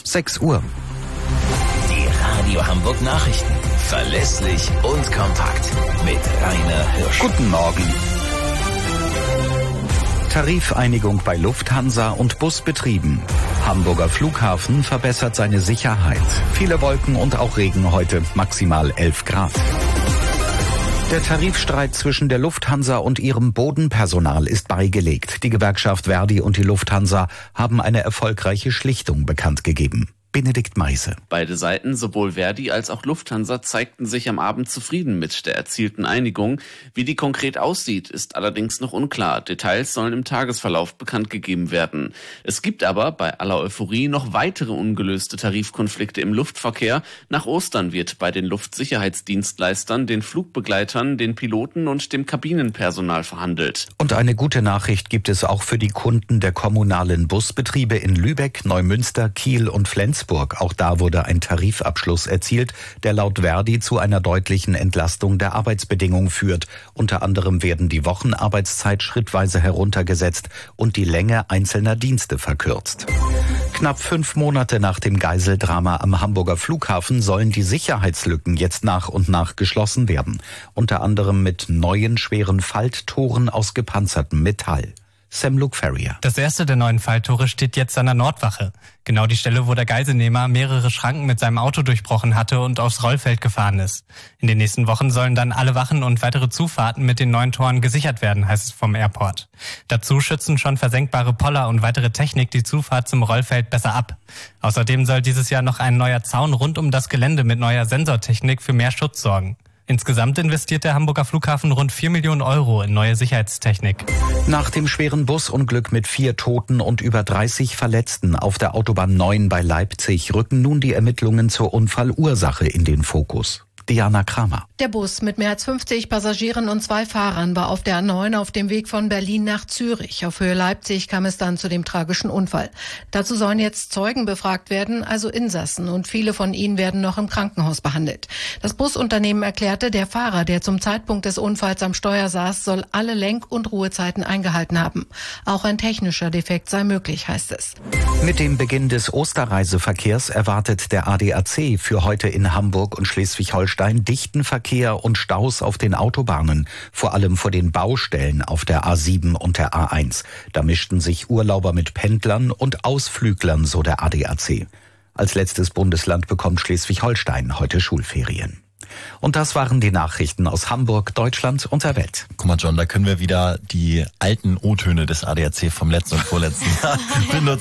6 Uhr. Die Radio Hamburg Nachrichten. Verlässlich und kompakt. Mit Rainer Hirsch. Guten Morgen. Tarifeinigung bei Lufthansa und Busbetrieben. Hamburger Flughafen verbessert seine Sicherheit. Viele Wolken und auch Regen heute, maximal 11 Grad. Der Tarifstreit zwischen der Lufthansa und ihrem Bodenpersonal ist beigelegt. Die Gewerkschaft Verdi und die Lufthansa haben eine erfolgreiche Schlichtung bekannt gegeben. Benedikt Meise. Beide Seiten, sowohl Verdi als auch Lufthansa, zeigten sich am Abend zufrieden mit der erzielten Einigung. Wie die konkret aussieht, ist allerdings noch unklar. Details sollen im Tagesverlauf bekannt gegeben werden. Es gibt aber bei aller Euphorie noch weitere ungelöste Tarifkonflikte im Luftverkehr. Nach Ostern wird bei den Luftsicherheitsdienstleistern, den Flugbegleitern, den Piloten und dem Kabinenpersonal verhandelt. Und eine gute Nachricht gibt es auch für die Kunden der kommunalen Busbetriebe in Lübeck, Neumünster, Kiel und Flensburg. Auch da wurde ein Tarifabschluss erzielt, der laut Verdi zu einer deutlichen Entlastung der Arbeitsbedingungen führt. Unter anderem werden die Wochenarbeitszeit schrittweise heruntergesetzt und die Länge einzelner Dienste verkürzt. Knapp 5 Monate nach dem Geiseldrama am Hamburger Flughafen sollen die Sicherheitslücken jetzt nach und nach geschlossen werden. Unter anderem mit neuen schweren Falttoren aus gepanzertem Metall. Sam Luke Ferrier. Das erste der neuen Falltore steht jetzt an der Nordwache. Genau die Stelle, wo der Geiselnehmer mehrere Schranken mit seinem Auto durchbrochen hatte und aufs Rollfeld gefahren ist. In den nächsten Wochen sollen dann alle Wachen und weitere Zufahrten mit den neuen Toren gesichert werden, heißt es vom Airport. Dazu schützen schon versenkbare Poller und weitere Technik die Zufahrt zum Rollfeld besser ab. Außerdem soll dieses Jahr noch ein neuer Zaun rund um das Gelände mit neuer Sensortechnik für mehr Schutz sorgen. Insgesamt investiert der Hamburger Flughafen rund 4 Millionen Euro in neue Sicherheitstechnik. Nach dem schweren Busunglück mit 4 Toten und über 30 Verletzten auf der Autobahn 9 bei Leipzig rücken nun die Ermittlungen zur Unfallursache in den Fokus. Diana Kramer. Der Bus mit mehr als 50 Passagieren und 2 Fahrern war auf der A9 auf dem Weg von Berlin nach Zürich. Auf Höhe Leipzig kam es dann zu dem tragischen Unfall. Dazu sollen jetzt Zeugen befragt werden, also Insassen, und viele von ihnen werden noch im Krankenhaus behandelt. Das Busunternehmen erklärte, der Fahrer, der zum Zeitpunkt des Unfalls am Steuer saß, soll alle Lenk- und Ruhezeiten eingehalten haben. Auch ein technischer Defekt sei möglich, heißt es. Mit dem Beginn des Osterreiseverkehrs erwartet der ADAC für heute in Hamburg und Schleswig-Holstein dichten Verkehr und Staus auf den Autobahnen, vor allem vor den Baustellen auf der A7 und der A1. Da mischten sich Urlauber mit Pendlern und Ausflüglern, so der ADAC. Als letztes Bundesland bekommt Schleswig-Holstein heute Schulferien. Und das waren die Nachrichten aus Hamburg, Deutschland und der Welt. Guck mal, John, da können wir wieder die alten O-Töne des ADAC vom letzten und vorletzten Jahr benutzen.